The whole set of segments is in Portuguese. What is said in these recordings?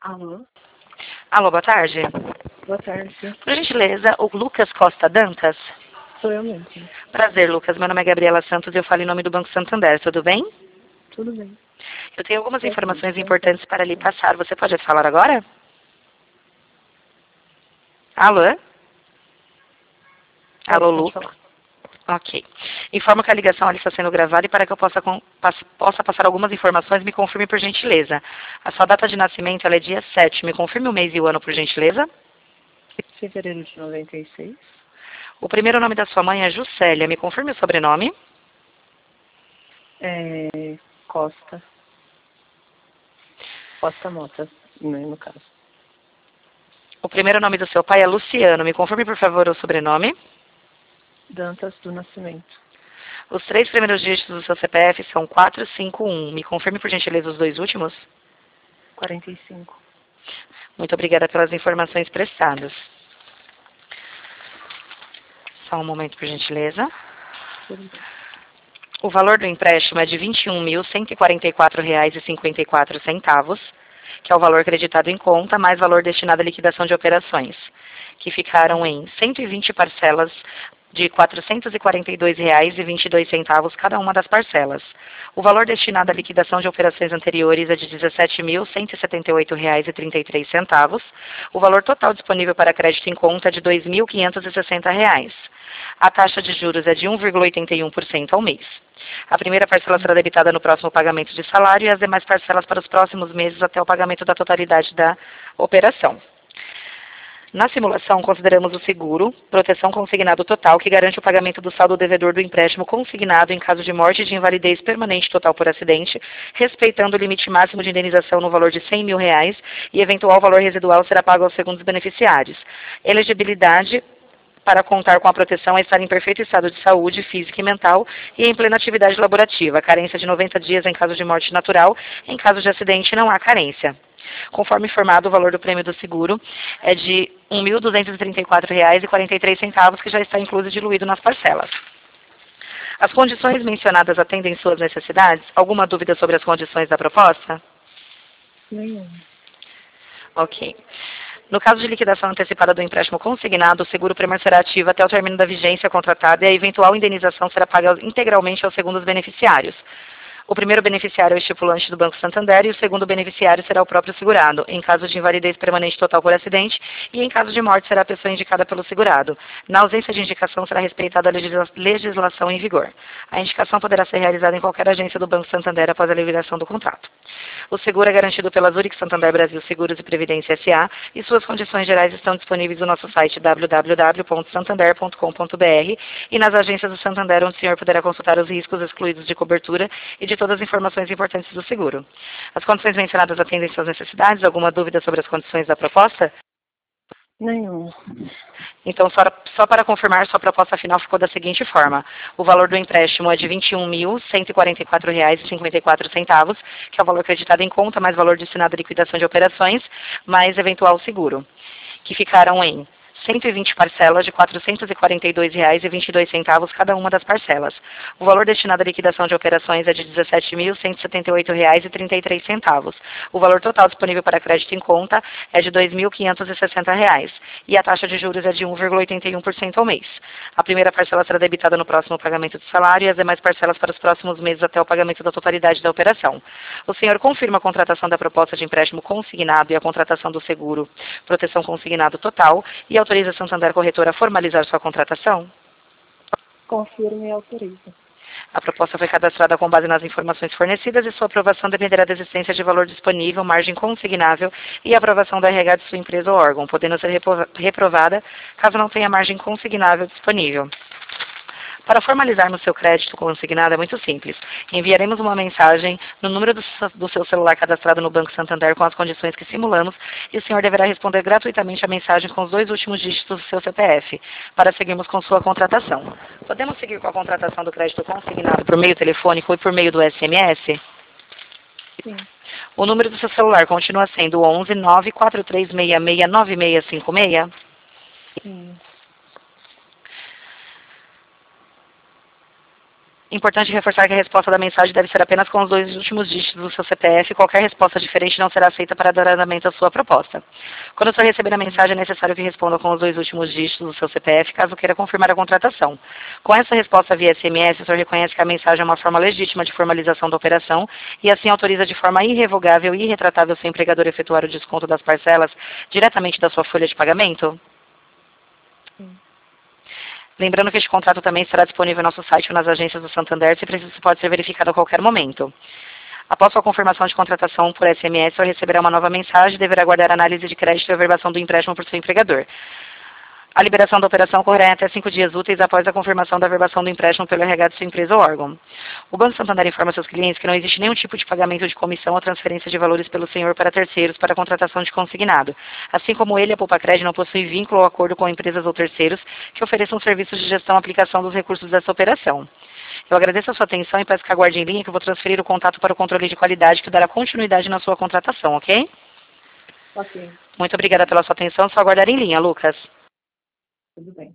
Alô? Alô, boa tarde. Boa tarde. Por gentileza, o Lucas Costa Dantas? Sou eu mesmo. Prazer, Lucas. Meu nome é Gabriela Santos e eu falo em nome do Banco Santander. Tudo bem? Tudo bem. Eu tenho algumas informações importantes para lhe passar. Você pode falar agora? Alô? Alô, Pode Lucas? falar. Ok. Informo que a ligação ali está sendo gravada e para que eu possa passar algumas informações, me confirme por gentileza. A sua data de nascimento ela é dia 7. Me confirme o mês e o ano por gentileza. Fevereiro de 96. O primeiro nome da sua mãe é Juscelia. Me confirme o sobrenome. Costa. Costa Mota, né, no caso. O primeiro nome do seu pai é Luciano. Me confirme, por favor, o sobrenome. Dantas do Nascimento. Os 3 primeiros dígitos do seu CPF são 451. Me confirme, por gentileza, os 2 últimos. 45. Muito obrigada pelas informações prestadas. Só um momento, por gentileza. Tudo bem. O valor do empréstimo é de R$ 21.144,54, que é o valor creditado em conta, mais valor destinado à liquidação de operações, que ficaram em 120 parcelas de R$ 442,22 cada uma das parcelas. O valor destinado à liquidação de operações anteriores é de R$ 17.178,33. O valor total disponível para crédito em conta é de R$ 2.560. A taxa de juros é de 1,81% ao mês. A primeira parcela será debitada no próximo pagamento de salário e as demais parcelas para os próximos meses até o pagamento da totalidade da operação. Na simulação, consideramos o seguro, proteção consignado total, que garante o pagamento do saldo devedor do empréstimo consignado em caso de morte e de invalidez permanente total por acidente, respeitando o limite máximo de indenização no valor de R$ 100 mil e eventual valor residual será pago aos segundos beneficiários. Elegibilidade para contar com a proteção é estar em perfeito estado de saúde física e mental e em plena atividade laborativa. Carência de 90 dias em caso de morte natural. Em caso de acidente, não há carência. Conforme informado, o valor do prêmio do seguro é de R$ 1.234,43, que já está incluso e diluído nas parcelas. As condições mencionadas atendem suas necessidades? Alguma dúvida sobre as condições da proposta? Nenhum. Ok. No caso de liquidação antecipada do empréstimo consignado, o seguro permanecerá ativo até o término da vigência contratada e a eventual indenização será paga integralmente aos segundos beneficiários. O primeiro beneficiário é o estipulante do Banco Santander e o segundo beneficiário será o próprio segurado, em caso de invalidez permanente total por acidente, e em caso de morte será a pessoa indicada pelo segurado. Na ausência de indicação, será respeitada a legislação em vigor. A indicação poderá ser realizada em qualquer agência do Banco Santander após a liberação do contrato. O seguro é garantido pela Zurich Santander Brasil Seguros e Previdência S.A. e suas condições gerais estão disponíveis no nosso site www.santander.com.br e nas agências do Santander, onde o senhor poderá consultar os riscos excluídos de cobertura e de todas as informações importantes do seguro. As condições mencionadas atendem suas necessidades? Alguma dúvida sobre as condições da proposta? Nenhum. Então, só para confirmar, sua proposta final ficou da seguinte forma. O valor do empréstimo é de R$ 21.144,54, que é o valor acreditado em conta, mais valor destinado à liquidação de operações, mais eventual seguro, que ficaram em 120 parcelas de R$ 442,22 cada uma das parcelas. O valor destinado à liquidação de operações é de R$ 17.178,33. O valor total disponível para crédito em conta é de R$ 2.560. E a taxa de juros é de 1,81% ao mês. A primeira parcela será debitada no próximo pagamento de salário e as demais parcelas para os próximos meses até o pagamento da totalidade da operação. O senhor confirma a contratação da proposta de empréstimo consignado e a contratação do seguro, proteção consignado total e autoriza a Santander Corretora a formalizar sua contratação? Confirme e autoriza. A proposta foi cadastrada com base nas informações fornecidas e sua aprovação dependerá da existência de valor disponível, margem consignável e aprovação da RH de sua empresa ou órgão, podendo ser reprovada caso não tenha margem consignável disponível. Para formalizarmos seu crédito consignado é muito simples. Enviaremos uma mensagem no número do seu celular cadastrado no Banco Santander com as condições que simulamos e o senhor deverá responder gratuitamente a mensagem com os 2 últimos dígitos do seu CPF para seguirmos com sua contratação. Podemos seguir com a contratação do crédito consignado por meio telefônico e por meio do SMS? Sim. O número do seu celular continua sendo 11 94366 9656? Sim. Importante reforçar que a resposta da mensagem deve ser apenas com os 2 últimos dígitos do seu CPF. Qualquer resposta diferente não será aceita para dar andamento à sua proposta. Quando o senhor receber a mensagem, é necessário que responda com os 2 últimos dígitos do seu CPF, caso queira confirmar a contratação. Com essa resposta via SMS, o senhor reconhece que a mensagem é uma forma legítima de formalização da operação e assim autoriza de forma irrevogável e irretratável seu empregador efetuar o desconto das parcelas diretamente da sua folha de pagamento? Sim. Lembrando que este contrato também estará disponível no nosso site ou nas agências do Santander, se preciso pode ser verificado a qualquer momento. Após sua confirmação de contratação por SMS, o senhor receberá uma nova mensagem e deverá aguardar a análise de crédito e averbação do empréstimo por seu empregador. A liberação da operação ocorrerá em até 5 dias úteis após a confirmação da averbação do empréstimo pelo RH de sua empresa ou órgão. O Banco Santander informa seus clientes que não existe nenhum tipo de pagamento de comissão ou transferência de valores pelo senhor para terceiros para a contratação de consignado. Assim como ele, a Poupa-Crédito não possui vínculo ou acordo com empresas ou terceiros que ofereçam serviços de gestão e aplicação dos recursos dessa operação. Eu agradeço a sua atenção e peço que aguarde em linha que eu vou transferir o contato para o controle de qualidade que dará continuidade na sua contratação, ok? Ok, Muito obrigada pela sua atenção. Só aguardar em linha, Lucas. tudo bem.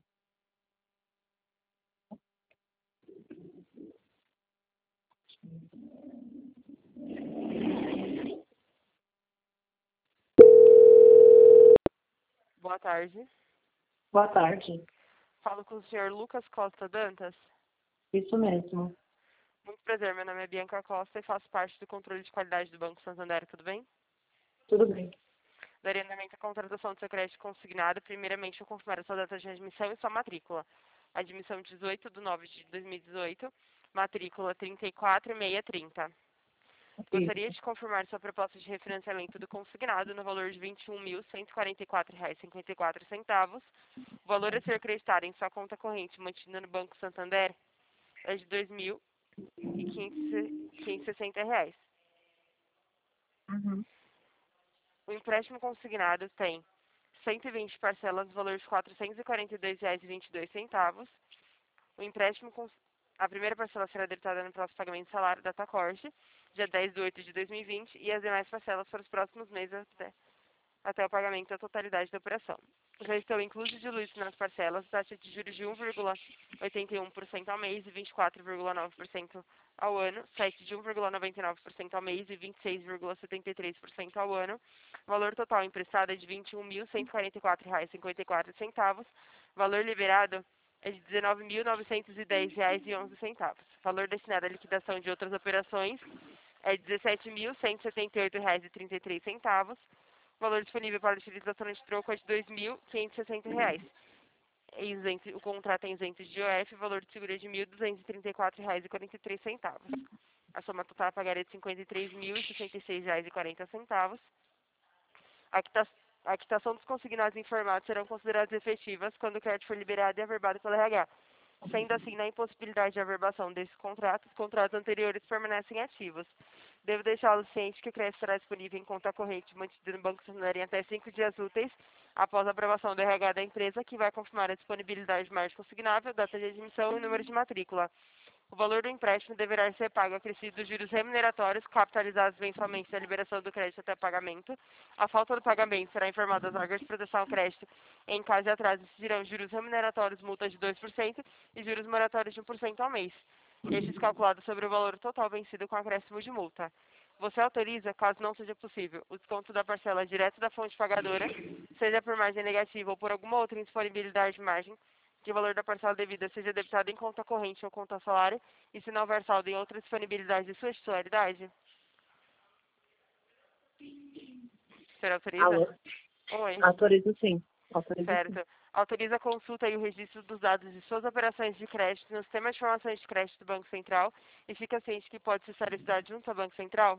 Boa tarde. Boa tarde. Falo com o senhor Lucas Costa Dantas. Isso mesmo. Muito prazer, meu nome é Bianca Costa e faço parte do controle de qualidade do Banco Santander, tudo bem? Tudo bem. Daria andamento à contratação do seu crédito consignado. Primeiramente, eu confirmar a sua data de admissão e sua matrícula. Admissão 18/9/2018, matrícula 34630. Isso. Gostaria de confirmar sua proposta de refinanciamento do consignado no valor de R$ 21.144,54. O valor a ser acreditado em sua conta corrente mantida no Banco Santander é de R$ 2.560. Uhum. O empréstimo consignado tem 120 parcelas no valor de R$ 442,22. O empréstimo, a primeira parcela será debitada no próximo pagamento de salário da Tacorte, dia 10/8/2020, e as demais parcelas para os próximos meses até o pagamento da totalidade da operação. Já estão inclusos diluídos nas parcelas taxa de juros de 1,81% ao mês e 24,9% ao ano, sete de 1,99% ao mês e 26,73% ao ano. O valor total emprestado é de R$ 21.144,54. Valor liberado é de R$ 19.910,11. Valor destinado à liquidação de outras operações é de R$ 17.178,33. O valor disponível para utilização de troco é de R$ 2.560. O contrato é isento de IOF, o valor de seguro é de R$ 1.234,43. A soma total a pagar é de R$ 53.066,40. A quitação dos consignados informados serão consideradas efetivas quando o crédito for liberado e averbado pelo RH. Sendo assim, na impossibilidade de averbação desses contratos, os contratos anteriores permanecem ativos. Devo deixá-lo ciente que o crédito será disponível em conta corrente mantida no Banco Santander em até 5 dias úteis após a aprovação do RH da empresa, que vai confirmar a disponibilidade de margem consignável, data de admissão e número de matrícula. O valor do empréstimo deverá ser pago acrescido dos juros remuneratórios capitalizados mensalmente da liberação do crédito até pagamento. A falta do pagamento será informada às órgãos de proteção ao crédito. Em caso de atraso, incidirão juros remuneratórios, multas de 2% e juros moratórios de 1% ao mês. Estes calculados sobre o valor total vencido com acréscimo de multa. Você autoriza, caso não seja possível, o desconto da parcela direto da fonte pagadora, seja por margem negativa ou por alguma outra indisponibilidade de margem, que o valor da parcela devida seja debitado em conta corrente ou conta salário, e se não houver saldo em outra disponibilidade de sua titularidade? O senhor autoriza? Alô? Oi. Autorizo sim. Autorizo sim. Certo. Autoriza a consulta e o registro dos dados de suas operações de crédito no sistema de informações de crédito do Banco Central e fica ciente que pode ser solicitado junto ao Banco Central?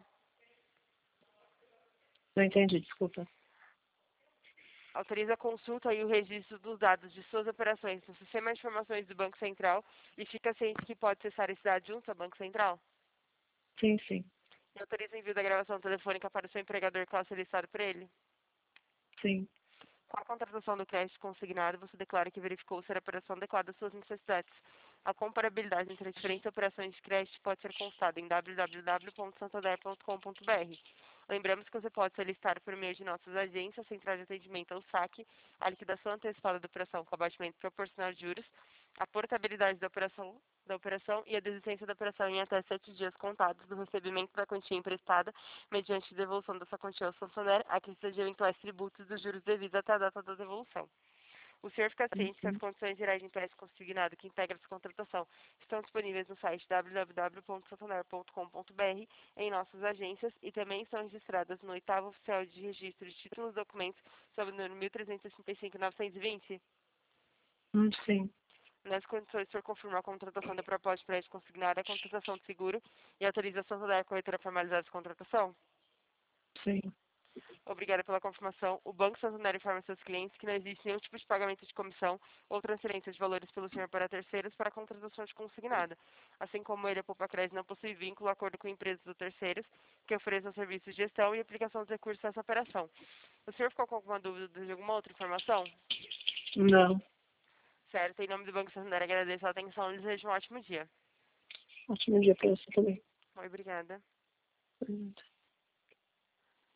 Não entendi, desculpa. Autoriza a consulta e o registro dos dados de suas operações no sistema de informações do Banco Central e fica ciente que pode ser solicitado junto ao Banco Central? Sim, sim. E autoriza o envio da gravação telefônica para o seu empregador caso solicitado por ele? Sim. Com a contratação do crédito consignado, você declara que verificou ser a operação adequada às suas necessidades. A comparabilidade entre as diferentes operações de crédito pode ser consultada em www.santander.com.br. Lembramos que você pode solicitar por meio de nossas agências, central de atendimento ou saque, a liquidação antecipada da operação com abatimento proporcional de juros, a portabilidade da operação da operação e a desistência da operação em até 7 dias contados do recebimento da quantia emprestada, mediante devolução dessa quantia ao Santander, a que de eventuais tributos dos juros devidos até a data da devolução. O senhor fica ciente que as condições gerais de empréstimo consignado que integra essa contratação estão disponíveis no site www.santander.com.br, em nossas agências, e também estão registradas no 8º Oficial de Registro de Títulos e Documentos sob o número 1365-920. Sim. Nas condições, o senhor confirma a contratação da proposta de crédito consignada, a contratação de seguro e autoriza a Santander, corretora, a formalizar essa contratação? Sim. Obrigada pela confirmação. O Banco Santander informa seus clientes que não existe nenhum tipo de pagamento de comissão ou transferência de valores pelo senhor para terceiros para a contratação de consignada. Assim como ele, a Poupa Crédito não possui vínculo, acordo com empresas ou terceiros que ofereçam serviços de gestão e aplicação dos recursos a essa operação. O senhor ficou com alguma dúvida de alguma outra informação? Não. Certo. Em nome do Banco Santander, agradeço a atenção e desejo um ótimo dia. Ótimo dia para você também. Obrigada. Obrigada.